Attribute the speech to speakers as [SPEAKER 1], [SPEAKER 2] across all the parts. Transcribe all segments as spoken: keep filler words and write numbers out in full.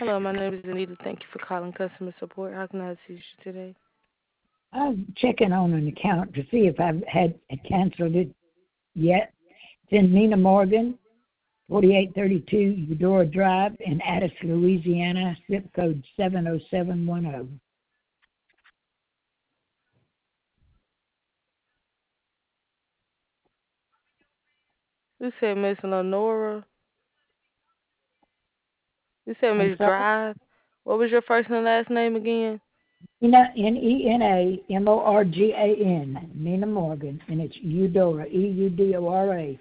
[SPEAKER 1] Hello, my name is Anita. Thank you for calling customer support. How can I assist you today?
[SPEAKER 2] I'm checking on an account to see if I've had canceled it yet. It's in Nina Morgan, forty-eight thirty-two Eudora Drive in Addis, Louisiana, zip code seven oh seven one oh.
[SPEAKER 1] You said Miss Lenora. You said
[SPEAKER 2] I'm
[SPEAKER 1] Miss
[SPEAKER 2] sorry?
[SPEAKER 1] Drive. What was your first and last name again?
[SPEAKER 2] Nina, N E N A M O R G A N, Nina Morgan, and it's Eudora, E U D O R A.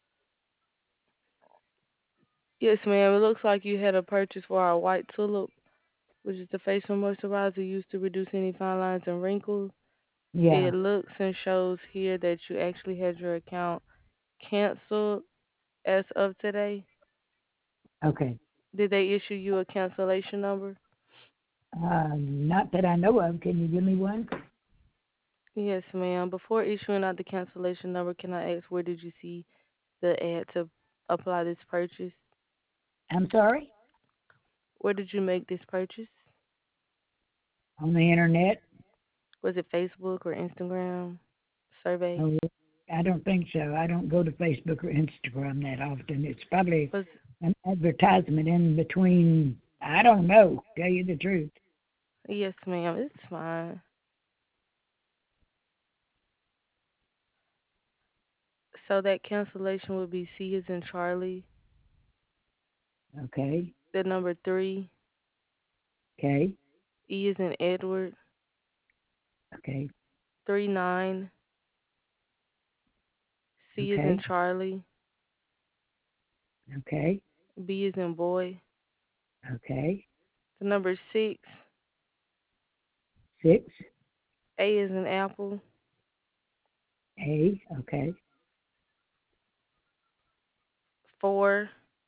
[SPEAKER 1] Yes, ma'am. It looks like you had a purchase for our white tulip, which is the facial moisturizer used to reduce any fine lines and wrinkles.
[SPEAKER 2] Yeah,
[SPEAKER 1] It looks and shows here that you actually had your account canceled as of today.
[SPEAKER 2] okay.
[SPEAKER 1] Did they issue you a cancellation number?
[SPEAKER 2] Uh, not that I know of. Can you give me one?
[SPEAKER 1] Yes, ma'am. Before issuing out the cancellation number, can I ask where did you see the ad to apply this purchase?
[SPEAKER 2] I'm sorry?
[SPEAKER 1] Where did you make this purchase?
[SPEAKER 2] On the internet?
[SPEAKER 1] Was it Facebook or Instagram survey?
[SPEAKER 2] Oh, I don't think so. I don't go to Facebook or Instagram that often. It's probably
[SPEAKER 1] Was
[SPEAKER 2] an advertisement in between. I don't know, tell you the truth.
[SPEAKER 1] Yes, ma'am. It's fine. So that cancellation would be C as in Charlie,
[SPEAKER 2] Okay,
[SPEAKER 1] the number three,
[SPEAKER 2] okay,
[SPEAKER 1] E as in Edward,
[SPEAKER 2] okay,
[SPEAKER 1] three nine, C as in
[SPEAKER 2] okay,
[SPEAKER 1] Charlie,
[SPEAKER 2] okay,
[SPEAKER 1] B as in boy,
[SPEAKER 2] okay.
[SPEAKER 1] the number six,
[SPEAKER 2] Six,
[SPEAKER 1] A as in Apple,
[SPEAKER 2] A, okay,
[SPEAKER 1] four.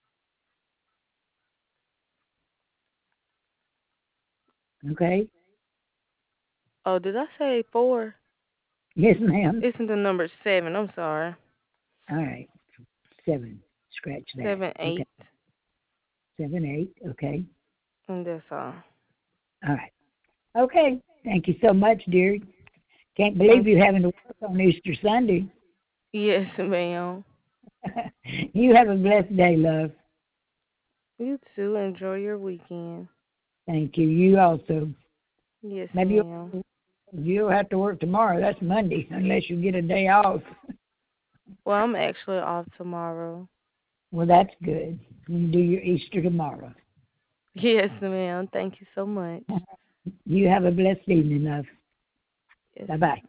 [SPEAKER 2] okay.
[SPEAKER 1] Oh, did I say four?
[SPEAKER 2] Yes, ma'am.
[SPEAKER 1] Isn't the number seven? I'm sorry.
[SPEAKER 2] All right, seven. Scratch that.
[SPEAKER 1] Seven
[SPEAKER 2] Okay,
[SPEAKER 1] eight,
[SPEAKER 2] seven, eight. Okay,
[SPEAKER 1] and that's all.
[SPEAKER 2] all right. Okay, thank you so much, dear. Can't believe
[SPEAKER 1] Thank
[SPEAKER 2] you having to work on Easter Sunday.
[SPEAKER 1] Yes, ma'am.
[SPEAKER 2] You have a blessed day, love.
[SPEAKER 1] You too. Enjoy your weekend.
[SPEAKER 2] Thank you. You also.
[SPEAKER 1] Yes,
[SPEAKER 2] Maybe
[SPEAKER 1] ma'am.
[SPEAKER 2] you'll, you'll have to work tomorrow. That's Monday, unless you get a day off.
[SPEAKER 1] Well, I'm actually off tomorrow.
[SPEAKER 2] Well, that's good. You can do your Easter tomorrow.
[SPEAKER 1] Yes, ma'am. Thank you so much.
[SPEAKER 2] You have a blessed evening, love.
[SPEAKER 1] Yes,
[SPEAKER 2] Bye bye.